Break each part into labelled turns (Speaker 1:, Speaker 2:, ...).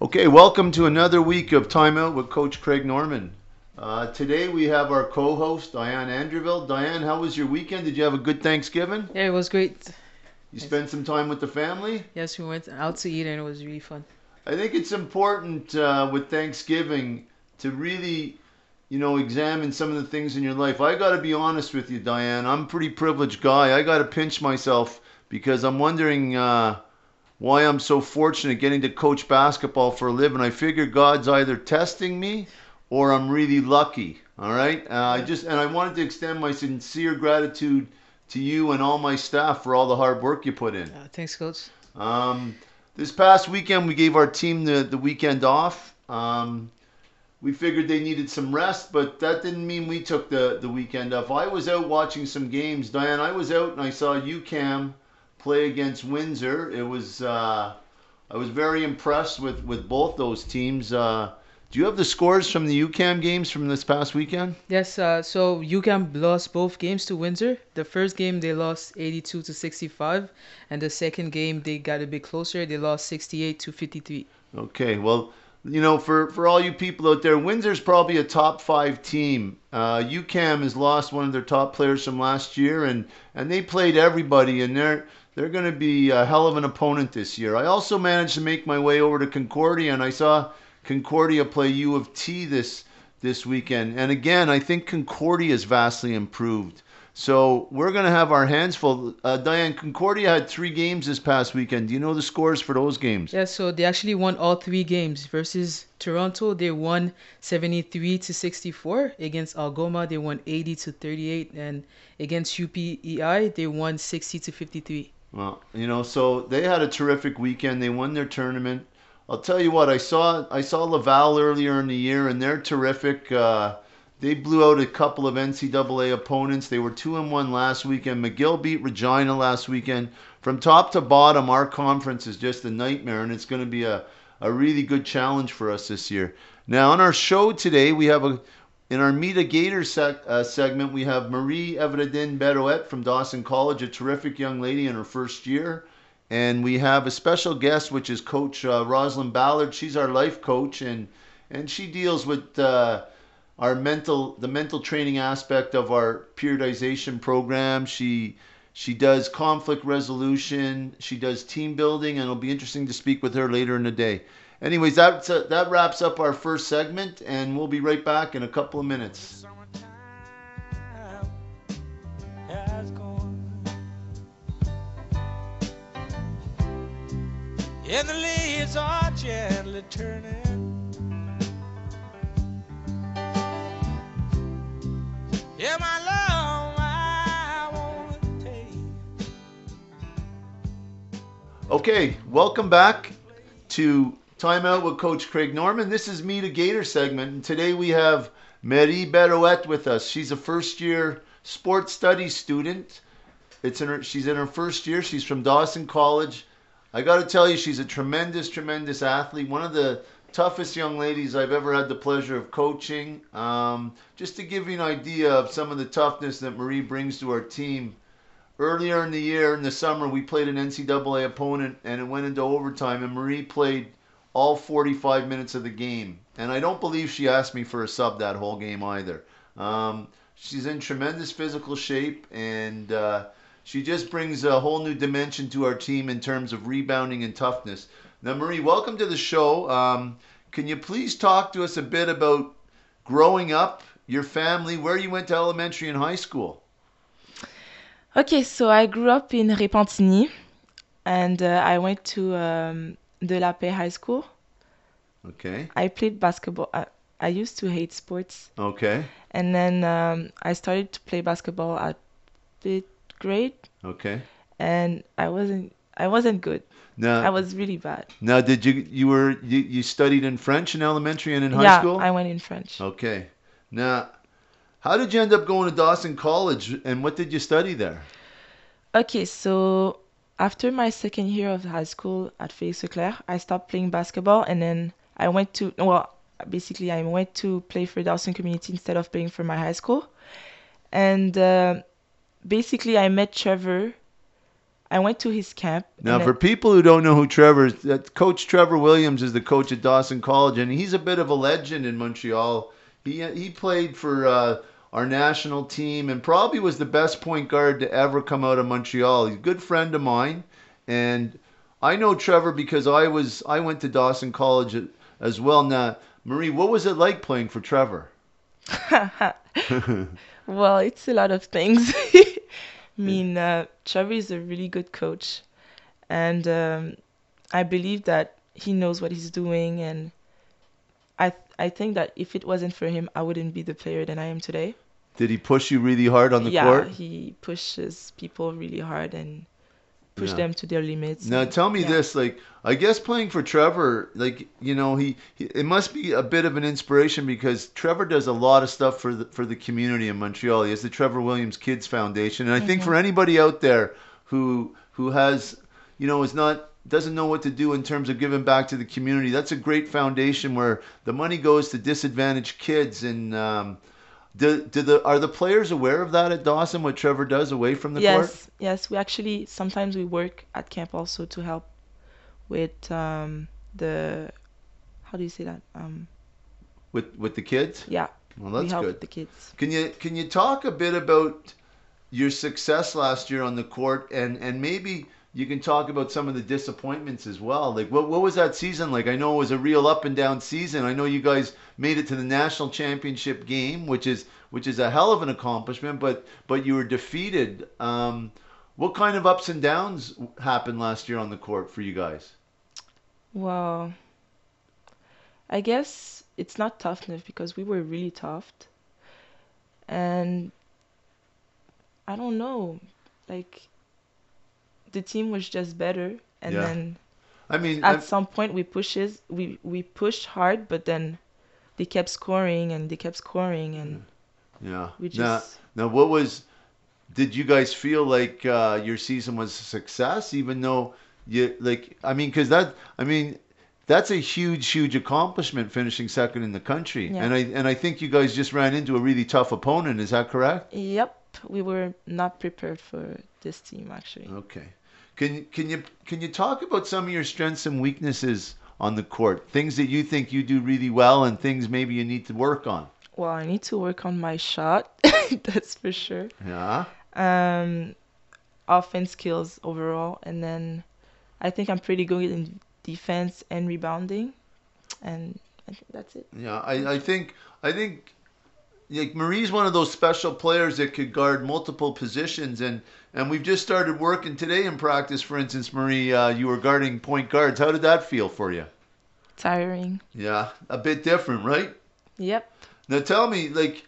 Speaker 1: Okay, welcome to another week of Time Out with Coach Craig Norman. Today we have our co-host Diane Andreville. Diane, how was your weekend? Did you have a good Thanksgiving?
Speaker 2: Yeah, it was great.
Speaker 1: You
Speaker 2: Yes,
Speaker 1: spend some time with the family?
Speaker 2: yes, we went out to eat and it was really fun.
Speaker 1: I think it's important with Thanksgiving to really, examine some of the things in your life. I got to be honest with you, Diane. I'm a pretty privileged guy. I got to pinch myself because I'm wondering why I'm so fortunate getting to coach basketball for a living. I figure God's either testing me or I'm really lucky. All right.
Speaker 2: Yeah.
Speaker 1: I wanted to extend my sincere gratitude to you and all my staff for all the hard work you put in.
Speaker 2: Thanks, coach.
Speaker 1: Um, this past weekend, we gave our team the weekend off. We figured they needed some rest, but that didn't mean we took the weekend off. I was out watching some games. Diane, I was out and I saw UCAM play against Windsor. I was very impressed with both those teams. Do you have the scores from the UCAM games from this past weekend?
Speaker 2: Yes, so UCAM lost both games to Windsor. The first game they lost 82 to 65, and the second game they got a bit closer. They lost 68 to 53.
Speaker 1: Okay, well, for all you people out there, Windsor's probably a top five team. UCAM has lost one of their top players from last year, and they played everybody, and they're going to be a hell of an opponent this year. I also managed to make my way over to Concordia, and I saw Concordia play U of T this weekend. And again, I think Concordia is vastly improved. So we're going to have our hands full. Diane, Concordia had three games this past weekend. Do you know the scores for those games?
Speaker 2: Yeah, so they actually won all three games. Versus Toronto, they won 73 to 64. Against Algoma, they won 80 to 38, and against UPEI, they won 60 to 53.
Speaker 1: Well, so they had a terrific weekend. They won their tournament. I'll tell you what, I saw Laval earlier in the year, and they're terrific. They blew out a couple of NCAA opponents. They were 2-1 last weekend. McGill beat Regina last weekend. From top to bottom, our conference is just a nightmare, and it's going to be a really good challenge for us this year. Now, on our show today, we have in our Meet a Gator segment, we have Marie Everedin Berouet from Dawson College, a terrific young lady in her first year. And we have a special guest, which is Coach Rosalind Ballard. She's our life coach, and she deals with the mental training aspect of our periodization program. She does conflict resolution. She does team building, and it'll be interesting to speak with her later in the day. Anyways, that wraps up our first segment, and we'll be right back in a couple of minutes.
Speaker 3: And the leaves are gently turning. Yeah, my love, I want to take.
Speaker 1: Okay, welcome back to Time Out with Coach Craig Norman. This is Meet a Gator segment, and today we have Marie Berouet with us. She's a first-year sports studies student. She's in her first year. She's from Dawson College. I got to tell you, she's a tremendous, tremendous athlete. One of the toughest young ladies I've ever had the pleasure of coaching. Just to give you an idea of some of the toughness that Marie brings to our team. Earlier in the year, in the summer, we played an NCAA opponent, and it went into overtime, and Marie played all 45 minutes of the game. And I don't believe she asked me for a sub that whole game either. She's in tremendous physical shape, and she just brings a whole new dimension to our team in terms of rebounding and toughness. Now, Marie, welcome to the show. Can you please talk to us a bit about growing up, your family, where you went to elementary and high school?
Speaker 4: Okay, so I grew up in Repentigny and I went to De La Paix High School.
Speaker 1: Okay.
Speaker 4: I played basketball. I used to hate sports.
Speaker 1: Okay.
Speaker 4: And then I started to play basketball at fifth grade
Speaker 1: Okay.
Speaker 4: and I wasn't good. I
Speaker 1: Now,
Speaker 4: was really bad.
Speaker 1: now, did you studied in French in elementary and in high
Speaker 4: Yeah,
Speaker 1: school?
Speaker 4: I went in French.
Speaker 1: Okay. Now, how did you end up going to Dawson College, and what did you study there?
Speaker 4: Okay, so after my second year of high school at Félix Leclerc, I stopped playing basketball and then basically I went to play for Dawson Community instead of playing for my high school. And basically I met Trevor I went to his camp.
Speaker 1: Now,
Speaker 4: And
Speaker 1: for
Speaker 4: then,
Speaker 1: people who don't know who Trevor is, Coach Trevor Williams is the coach at Dawson College, and he's a bit of a legend in Montreal. He played for our national team and probably was the best point guard to ever come out of Montreal. He's a good friend of mine, and I know Trevor because I went to Dawson College as well. Now, Marie, what was it like playing for Trevor?
Speaker 4: well, it's a lot of things. I mean, Trevor is a really good coach, and I believe that he knows what he's doing, and I think that if it wasn't for him, I wouldn't be the player that I am today.
Speaker 1: Did he push you really hard on the
Speaker 4: Yeah,
Speaker 1: court?
Speaker 4: he pushes people really hard and push
Speaker 1: Yeah.
Speaker 4: them to their limits.
Speaker 1: Now
Speaker 4: and-
Speaker 1: tell me
Speaker 4: yeah.
Speaker 1: this, like I guess playing for Trevor, like he it must be a bit of an inspiration because Trevor does a lot of stuff for the community in Montreal. He has the Trevor Williams Kids Foundation, and I think for anybody out there who has is not doesn't know what to do in terms of giving back to the community, that's a great foundation where the money goes to disadvantaged kids. And are the players aware of that at Dawson? What Trevor does away from the court?
Speaker 4: Yes. We actually sometimes we work at camp also to help with the how do you say that?
Speaker 1: With the kids?
Speaker 4: Yeah,
Speaker 1: Well,
Speaker 4: we
Speaker 1: that's
Speaker 4: help
Speaker 1: good.
Speaker 4: with the kids.
Speaker 1: Can you talk a bit about your success last year on the court, and maybe you can talk about some of the disappointments as well. Like what was that season like? I know it was a real up and down season. I know you guys made it to the national championship game, which is a hell of an accomplishment, but you were defeated. What kind of ups and downs happened last year on the court for you guys?
Speaker 4: Well, I guess it's not toughness because we were really tough, and I don't know, like the team was just better, and
Speaker 1: Yeah.
Speaker 4: then
Speaker 1: I mean,
Speaker 4: at some point we pushed hard, but then they kept scoring and they kept scoring, and
Speaker 1: yeah.
Speaker 4: we just
Speaker 1: Now, did you guys feel like your season was a success, even though because that's a huge accomplishment, finishing second in the country.
Speaker 4: Yeah.
Speaker 1: And I think you guys just ran into a really tough opponent. Is that correct?
Speaker 4: Yep, we were not prepared for this team actually.
Speaker 1: Okay. Can you talk about some of your strengths and weaknesses on the court? Things that you think you do really well and things maybe you need to work on.
Speaker 4: Well, I need to work on my shot, that's for sure.
Speaker 1: Yeah.
Speaker 4: Offense skills overall, and then I think I'm pretty good in defense and rebounding, and I think that's it.
Speaker 1: Yeah, I think like Marie's one of those special players that could guard multiple positions, and we've just started working today in practice. For instance, Marie, you were guarding point guards. How did that feel for you?
Speaker 4: Tiring.
Speaker 1: Yeah, a bit different, right?
Speaker 4: Yep.
Speaker 1: Now tell me, like,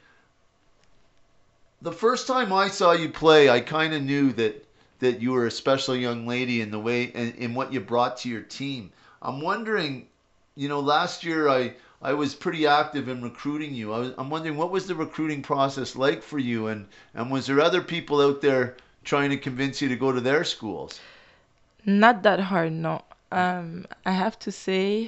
Speaker 1: the first time I saw you play, I kind of knew that you were a special young lady in the way and in what you brought to your team. I'm wondering, last year I was pretty active in recruiting you. I'm wondering, what was the recruiting process like for you, and was there other people out there trying to convince you to go to their schools?
Speaker 4: Not that hard, no. I have to say,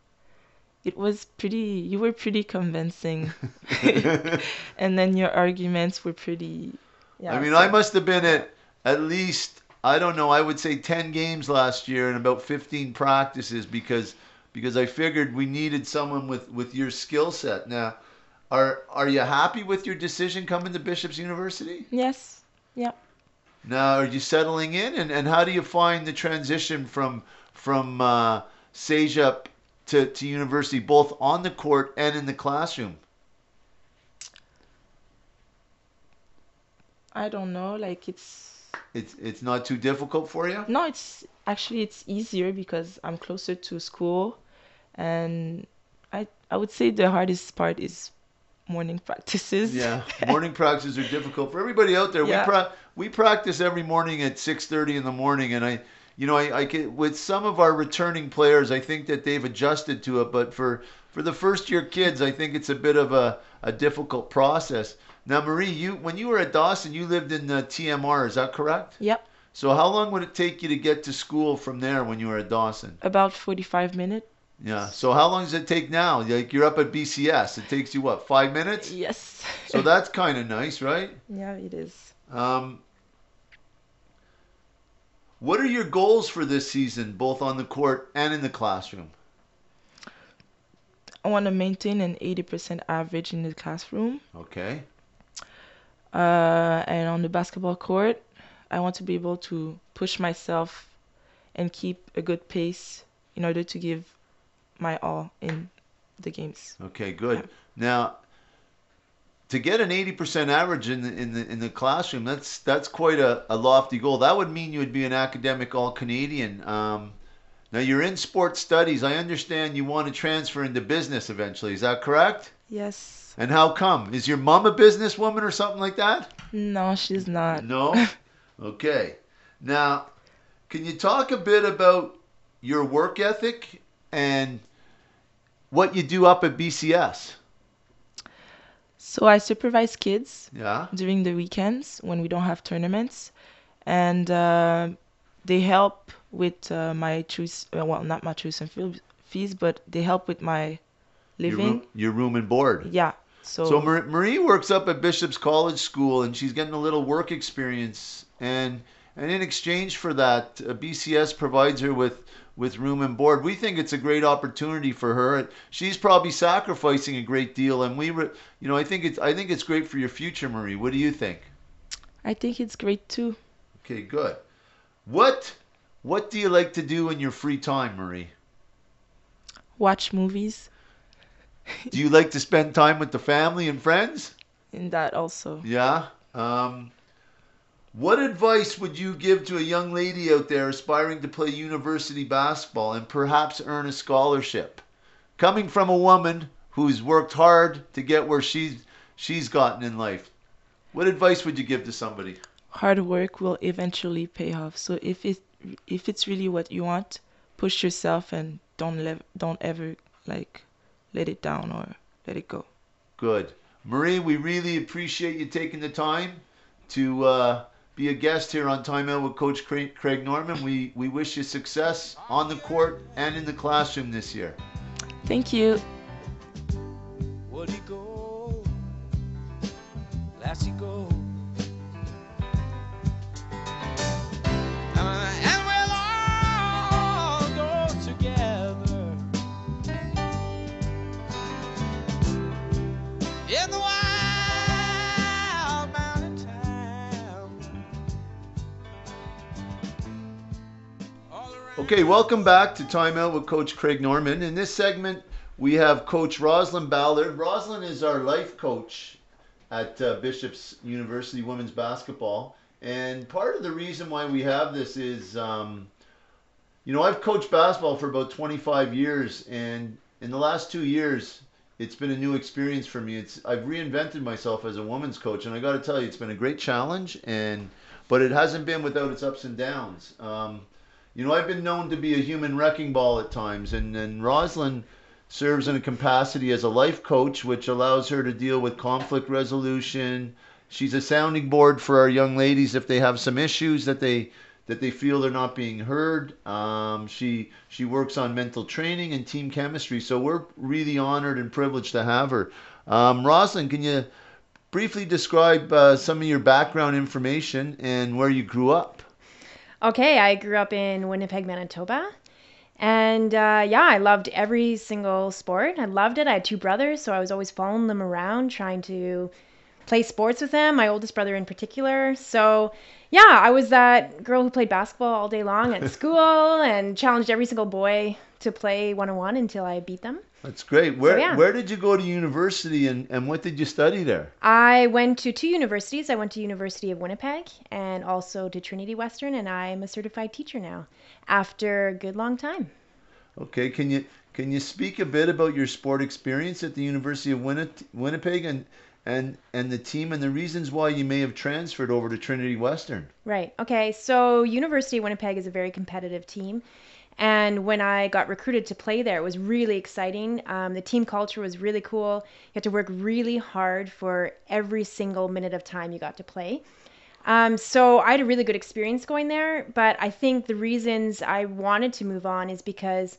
Speaker 4: you were pretty convincing, and then your arguments were pretty. Yeah.
Speaker 1: I mean,
Speaker 4: so-
Speaker 1: I must have been at least, I don't know, I would say 10 games last year and about 15 practices because I figured we needed someone with your skill set. Now, are you happy with your decision coming to Bishop's University?
Speaker 4: Yes. Yeah.
Speaker 1: Now, are you settling in, and how do you find the transition from CEGEP to university, both on the court and in the classroom?
Speaker 4: I don't know. Like
Speaker 1: It's not too difficult for you?
Speaker 4: no, it's easier because I'm closer to school, and I would say the hardest part is morning practices.
Speaker 1: Yeah, morning practices are difficult for everybody out there.
Speaker 4: Yeah.
Speaker 1: We practice every morning at 6:30 in the morning, and I with some of our returning players, I think that they've adjusted to it, but for the first year kids, I think it's a bit of a difficult process. Now, Marie, when you were at Dawson, you lived in TMR, is that correct?
Speaker 4: Yep.
Speaker 1: So how long would it take you to get to school from there when you were at Dawson?
Speaker 4: About 45 minutes.
Speaker 1: Yeah. So how long does it take now? Like, you're up at BCS. It takes you, what, 5 minutes?
Speaker 4: Yes.
Speaker 1: So that's kind of nice, right?
Speaker 4: Yeah, it is.
Speaker 1: What are your goals for this season, both on the court and in the classroom?
Speaker 4: I want to maintain an 80% average in the classroom.
Speaker 1: Okay.
Speaker 4: And on the basketball court, I want to be able to push myself and keep a good pace in order to give my all in the games.
Speaker 1: Okay, good.
Speaker 4: Yeah.
Speaker 1: Now, to get an 80% average in the classroom, that's quite a lofty goal. That would mean you would be an academic all-Canadian. Now you're in sports studies. I understand you want to transfer into business eventually. Is that correct?
Speaker 4: Yes.
Speaker 1: And how come? Is your mom a businesswoman or something like that?
Speaker 4: No, she's not.
Speaker 1: No? Okay. Now, can you talk a bit about your work ethic and what you do up at BCS?
Speaker 4: So I supervise kids
Speaker 1: Yeah.
Speaker 4: during the weekends when we don't have tournaments, and they help with my well, not my tuition fees, but they help with my living.
Speaker 1: Your room and board.
Speaker 4: Yeah.
Speaker 1: So Marie works up at Bishop's College School, and she's getting a little work experience. And in exchange for that, BCS provides her with room and board. We think it's a great opportunity for her. She's probably sacrificing a great deal, and I think it's great for your future, Marie. What do you think?
Speaker 4: I think it's great too.
Speaker 1: Okay, good. What do you like to do in your free time, Marie?
Speaker 4: Watch movies
Speaker 1: Do you like to spend time with the family and friends?
Speaker 4: in that also.
Speaker 1: Yeah. What advice would you give to a young lady out there aspiring to play university basketball and perhaps earn a scholarship? Coming from a woman who's worked hard to get where she's gotten in life, what advice would you give to somebody?
Speaker 4: Hard work will eventually pay off. So if it's really what you want, push yourself and don't ever let it down or let it go.
Speaker 1: Good. Marie, we really appreciate you taking the time to be a guest here on Time Out with Coach Craig Norman. We wish you success on the court and in the classroom this year.
Speaker 4: Thank you.
Speaker 3: Would he go? Lassie go. And we'll all go together in the wild mountain town.
Speaker 1: Okay, welcome back to Time Out with Coach Craig Norman. In this segment, we have Coach Rosalind Ballard. Rosalind is our life coach at Bishop's University Women's Basketball. And part of the reason why we have this is, I've coached basketball for about 25 years. And in the last 2 years, it's been a new experience for me. I've reinvented myself as a women's coach. And I got to tell you, it's been a great challenge. But it hasn't been without its ups and downs. I've been known to be a human wrecking ball at times. And Rosalind serves in a capacity as a life coach, which allows her to deal with conflict resolution. She's a sounding board for our young ladies if they have some issues that they feel they're not being heard. She works on mental training and team chemistry, so we're really honored and privileged to have her. Rosalind, can you briefly describe some of your background information and where you grew up?
Speaker 5: Okay, I grew up in Winnipeg, Manitoba. And I loved every single sport. I loved it. I had two brothers, so I was always following them around, trying to play sports with them, my oldest brother in particular. So, I was that girl who played basketball all day long at school and challenged every single boy to play one-on-one until I beat them.
Speaker 1: That's great. Where did you go to university and what did you study there?
Speaker 5: I went to two universities. I went to University of Winnipeg and also to Trinity Western, and I'm a certified teacher now after a good long time.
Speaker 1: Okay, can you speak a bit about your sport experience at the University of Winnipeg and the team and the reasons why you may have transferred over to Trinity Western?
Speaker 5: Right. Okay. So University of Winnipeg is a very competitive team. And when I got recruited to play there, it was really exciting. The team culture was really cool. You had to work really hard for every single minute of time you got to play. So I had a really good experience going there. But I think the reasons I wanted to move on is because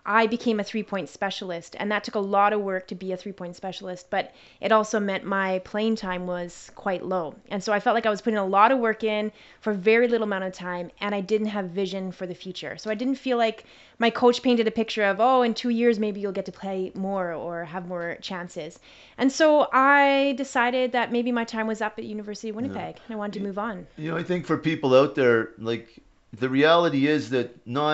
Speaker 5: I became a 3-point specialist, and that took a lot of work to be a 3-point specialist, but it also meant my playing time was quite low. And so I felt like I was putting a lot of work in for very little amount of time, and I didn't have vision for the future. So I didn't feel like my coach painted a picture of, oh, in 2 years maybe you'll get to play more or have more chances. And so I decided that maybe my time was up at University of Winnipeg, and I wanted to move on.
Speaker 1: I think for people out there, like, the reality is that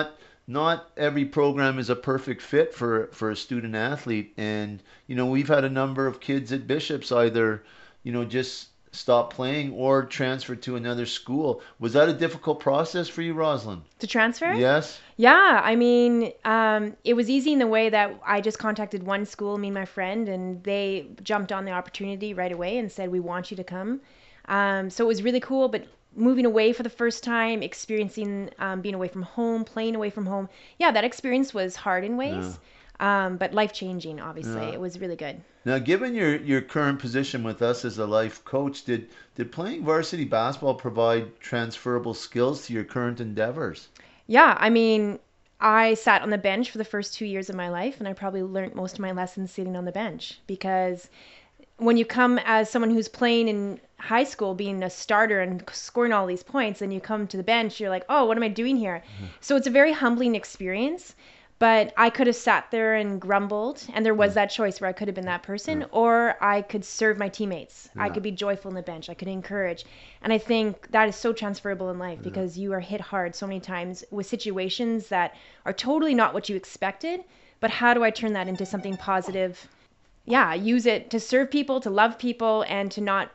Speaker 1: not every program is a perfect fit for a student athlete. And we've had a number of kids at Bishops either just stop playing or transfer to another school. Was that a difficult process for you, Rosalind?
Speaker 5: To transfer?
Speaker 1: Yes.
Speaker 5: Yeah, I mean, it was easy in the way that I just contacted one school, me and my friend, and they jumped on the opportunity right away and said, we want you to come. So it was really cool, but moving away for the first time, experiencing being away from home, playing away from home. Yeah, that experience was hard in ways, but life-changing, obviously.
Speaker 1: Yeah.
Speaker 5: It was really good.
Speaker 1: Now, given your current position with us as a life coach, did playing varsity basketball provide transferable skills to your current endeavors?
Speaker 5: Yeah, I mean, I sat on the bench for the first 2 years of my life, and I probably learned most of my lessons sitting on the bench, because when you come as someone who's playing in high school, being a starter and scoring all these points, and you come to the bench, you're like, oh, what am I doing here? So it's a very humbling experience. But I could have sat there and grumbled, and there was that choice where I could have been that person, or I could serve my teammates. I could be joyful in the bench. I could encourage. And I think that is so transferable in life, because you are hit hard so many times with situations that are totally not what you expected. But how do I turn that into something positive? Yeah, use it to serve people, to love people, and to not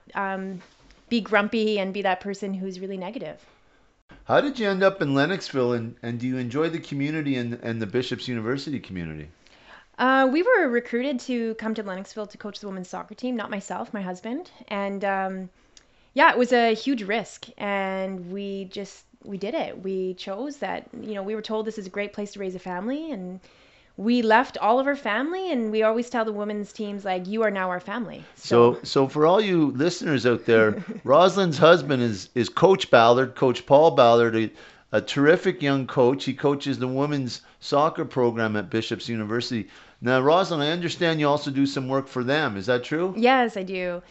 Speaker 5: be grumpy and be that person who's really negative.
Speaker 1: How did you end up in Lennoxville, and do you enjoy the community and the Bishops University community?
Speaker 5: We were recruited to come to Lennoxville to coach the women's soccer team, not myself, my husband. And yeah, it was a huge risk, and we did it. We chose that, we were told this is a great place to raise a family, and we left all of our family, and we always tell the women's teams, like, you are now our family.
Speaker 1: So for all you listeners out there, Rosalind's husband is Coach Ballard, Coach Paul Ballard, a terrific young coach. He coaches the women's soccer program at Bishops University. Now, Rosalind, I understand you also do some work for them. Is that true?
Speaker 5: Yes, I do.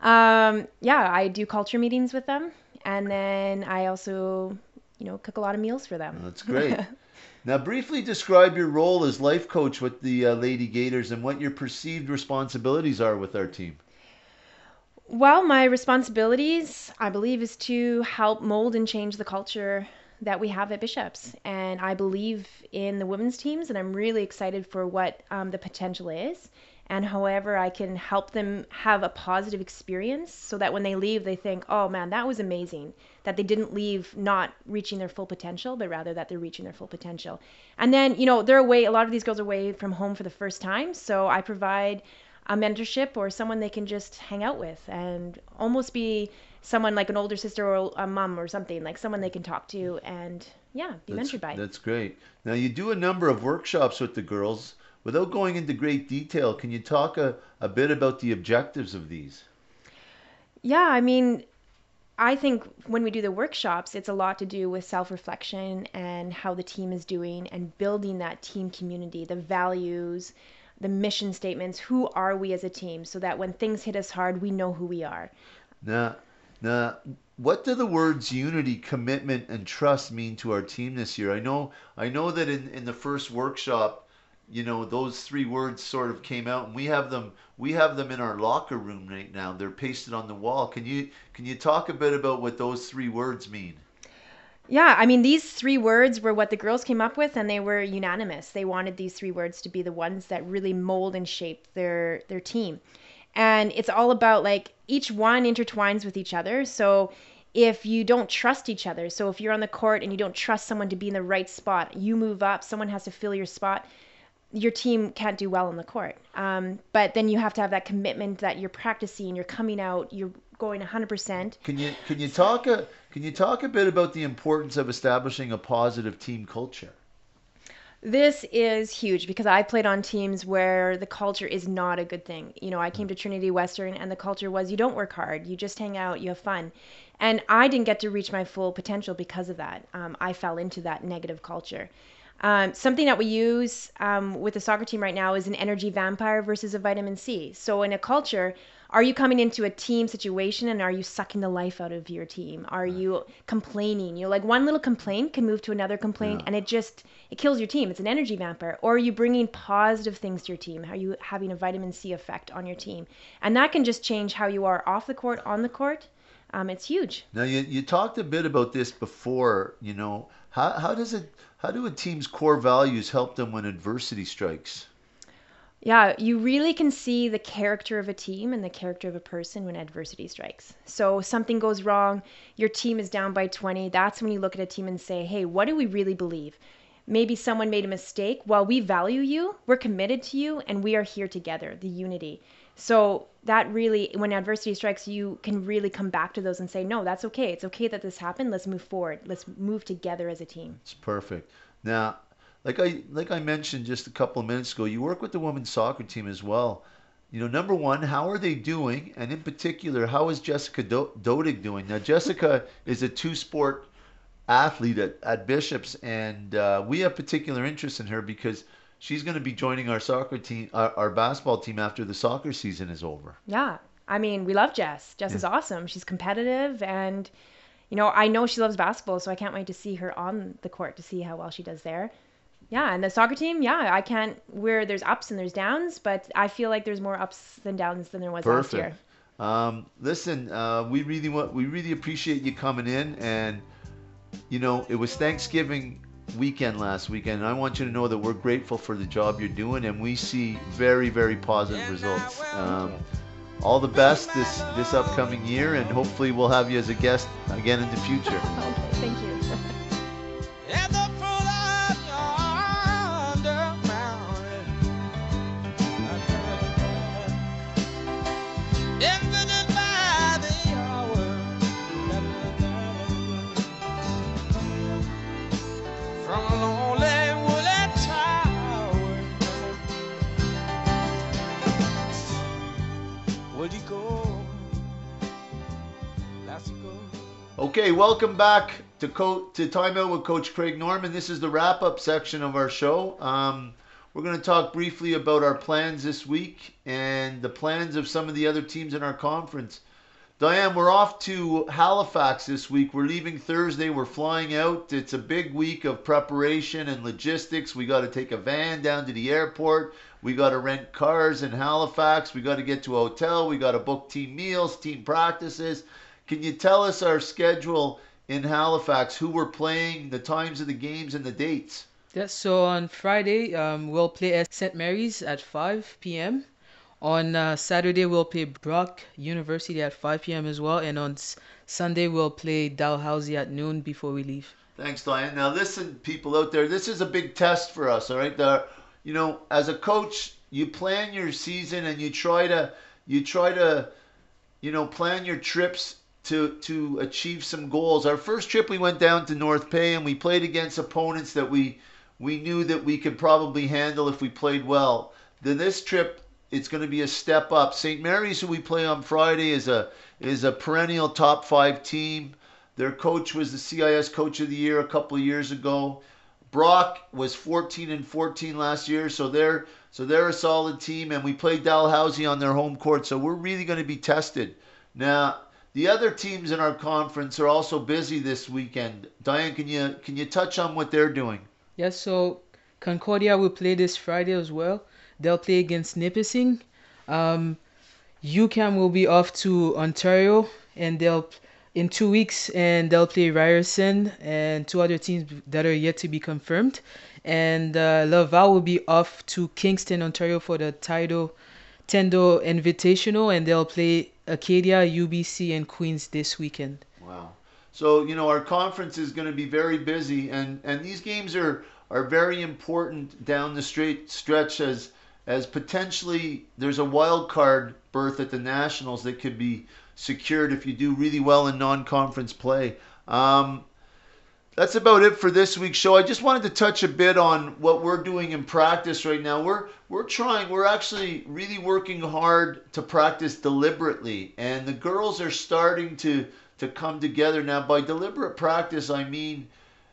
Speaker 5: Yeah, I do culture meetings with them, and then I also, cook a lot of meals for them.
Speaker 1: That's great. Now, briefly describe your role as life coach with the Lady Gators and what your perceived responsibilities are with our team.
Speaker 5: Well, my responsibilities, I believe, is to help mold and change the culture that we have at Bishops. And I believe in the women's teams, and I'm really excited for what the potential is. And however I can help them have a positive experience so that when they leave, they think, oh man, that was amazing. That they didn't leave not reaching their full potential, but rather that they're reaching their full potential. And then, they're away, a lot of these girls are away from home for the first time. So I provide a mentorship or someone they can just hang out with and almost be someone like an older sister or a mom or something, like someone they can talk to and, yeah, be mentored by.
Speaker 1: That's great. Now, you do a number of workshops with the girls. Without going into great detail, can you talk a bit about the objectives of these?
Speaker 5: Yeah, I mean, I think when we do the workshops, it's a lot to do with self-reflection and how the team is doing and building that team community, the values, the mission statements, who are we as a team, so that when things hit us hard, we know who we are.
Speaker 1: Now, what do the words unity, commitment, and trust mean to our team this year? I know that in the first workshop, those three words sort of came out, and we have them in our locker room right now. They're pasted on the wall. Can you talk a bit about what those three words mean?
Speaker 5: Yeah, I mean, these three words were what the girls came up with, and they were unanimous. They wanted these three words to be the ones that really mold and shape their team. And it's all about, like, each one intertwines with each other. So if you don't trust each other, so if you're on the court and you don't trust someone to be in the right spot, you move up, someone has to fill your spot, your team can't do well on the court. But then you have to have that commitment that you're practicing, you're coming out, you're going 100%.
Speaker 1: Can you talk a bit about the importance of establishing a positive team culture?
Speaker 5: This is huge because I played on teams where the culture is not a good thing. I came to Trinity Western and the culture was you don't work hard, you just hang out, you have fun. And I didn't get to reach my full potential because of that. I fell into that negative culture. Something that we use with the soccer team right now is an energy vampire versus a vitamin C. So in a culture, are you coming into a team situation and are you sucking the life out of your team? Are you complaining? You know, like one little complaint can move to another complaint,
Speaker 1: Yeah.
Speaker 5: and it kills your team. It's an energy vampire. Or are you bringing positive things to your team? Are you having a vitamin C effect on your team? And that can just change how you are off the court, on the court. It's huge.
Speaker 1: Now you talked a bit about this before. How do a team's core values help them when adversity strikes?
Speaker 5: Yeah, you really can see the character of a team and the character of a person when adversity strikes. So something goes wrong, your team is down by 20. That's when you look at a team and say, hey, what do we really believe? Maybe someone made a mistake. While we value you, we're committed to you, and we are here together, the unity. So that really, when adversity strikes, you can really come back to those and say, no, that's okay. It's okay that this happened. Let's move forward. Let's move together as a team.
Speaker 1: It's perfect. Now, like I mentioned just a couple of minutes ago, you work with the women's soccer team as well. Number one, how are they doing? And in particular, how is Jessica Dodig doing? Now, Jessica is a two-sport athlete at Bishops, and we have particular interest in her because she's going to be joining our soccer team, our basketball team after the soccer season is over.
Speaker 5: Yeah. I mean, we love Jess. Jess is awesome. She's competitive, and I know she loves basketball, so I can't wait to see her on the court to see how well she does there. Yeah, and the soccer team, yeah, where there's ups and there's downs, but I feel like there's more ups than downs than there was last year.
Speaker 1: Perfect. Listen, we really appreciate you coming in, and it was Thanksgiving weekend last weekend, and I want you to know that we're grateful for the job you're doing, and we see very, very positive results. All the best this upcoming year, and hopefully we'll have you as a guest again in the future.
Speaker 5: Okay, thank you.
Speaker 3: At the foot of yonder mountain, infinite by the hour, from a lonely wooded tower, would you go? Last you go.
Speaker 1: Okay, welcome back to Time Out with Coach Craig Norman. This is the wrap-up section of our show. We're going to talk briefly about our plans this week and the plans of some of the other teams in our conference. Diane, we're off to Halifax this week. We're leaving Thursday. We're flying out. It's a big week of preparation and logistics. We got to take a van down to the airport. We got to rent cars in Halifax. We got to get to a hotel. We got to book team meals, team practices. Can you tell us our schedule in Halifax, who we're playing, the times of the games, and the dates?
Speaker 2: Yes, so on Friday, we'll play at St. Mary's at 5 p.m. On Saturday, we'll play Brock University at 5 p.m. as well. And on Sunday, we'll play Dalhousie at noon before we leave.
Speaker 1: Thanks, Diane. Now, listen, people out there, this is a big test for us, all right? As a coach, you plan your season and you try to plan your trips to achieve some goals. Our first trip, we went down to North Bay and we played against opponents that we knew that we could probably handle if we played well. Then this trip, it's going to be a step up. St. Mary's, who we play on Friday, is a perennial top 5 team. Their coach was the CIS Coach of the Year a couple of years ago. Brock was 14-14 last year, so they're a solid team. And we played Dalhousie on their home court, so we're really going to be tested. Now, the other teams in our conference are also busy this weekend. Diane, can you touch on what they're doing?
Speaker 2: Yes, so Concordia will play this Friday as well. They'll play against Nipissing. UCAM will be off to Ontario, and they'll play Ryerson and 2 other teams that are yet to be confirmed. And Laval will be off to Kingston, Ontario for the Tendo Invitational, and they'll play Acadia, UBC, and Queens this weekend.
Speaker 1: Wow. So, our conference is going to be very busy, and these games are very important down the stretch as potentially there's a wild card berth at the Nationals that could be secured if you do really well in non-conference play. That's about it for this week's show. I just wanted to touch a bit on what we're doing in practice right now. We're actually really working hard to practice deliberately, and the girls are starting to come together. Now, by deliberate practice, I mean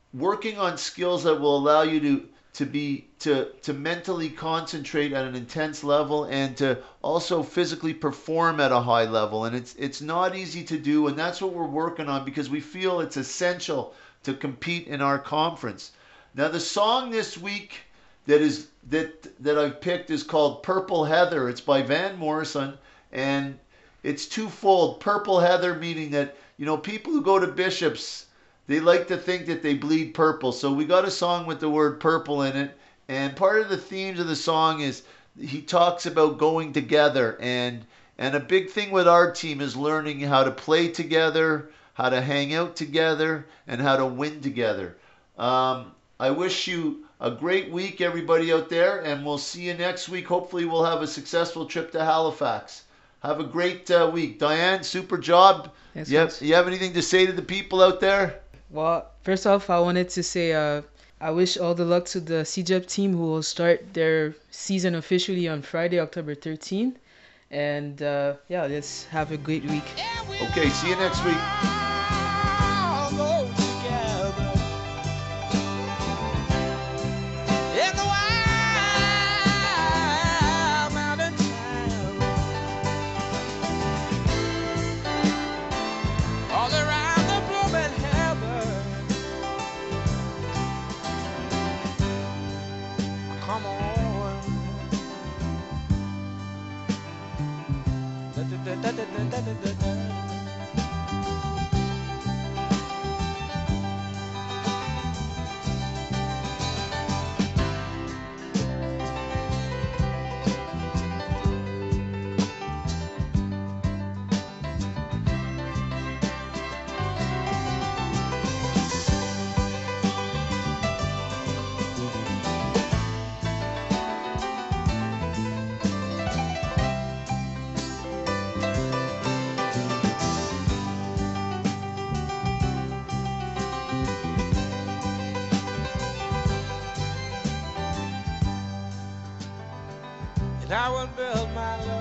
Speaker 1: working on skills that will allow you to mentally concentrate at an intense level and to also physically perform at a high level. And it's not easy to do, and that's what we're working on because we feel it's essential to compete in our conference. Now the song this week that I've picked is called Purple Heather. It's by Van Morrison, and it's twofold. Purple Heather meaning that, you know, people who go to Bishops, they like to think that they bleed purple. So we got a song with the word purple in it. And part of the themes of the song is he talks about going together. And a big thing with our team is learning how to play together, how to hang out together, and how to win together. I wish you a great week, everybody out there, and we'll see you next week. Hopefully we'll have a successful trip to Halifax. Have a great week. Diane, super job.
Speaker 2: Thanks,
Speaker 1: You have anything to say to the people out there?
Speaker 2: Well, first off, I wanted to say I wish all the luck to the CJEP team who will start their season officially on Friday, October 13th. And yeah, let's have a great week.
Speaker 1: Okay, see you next week.
Speaker 3: All go together in the wild mountain town, all around the blooming heather. Come on. Da, da, da, da, da, da, da, da, da. And I will build my love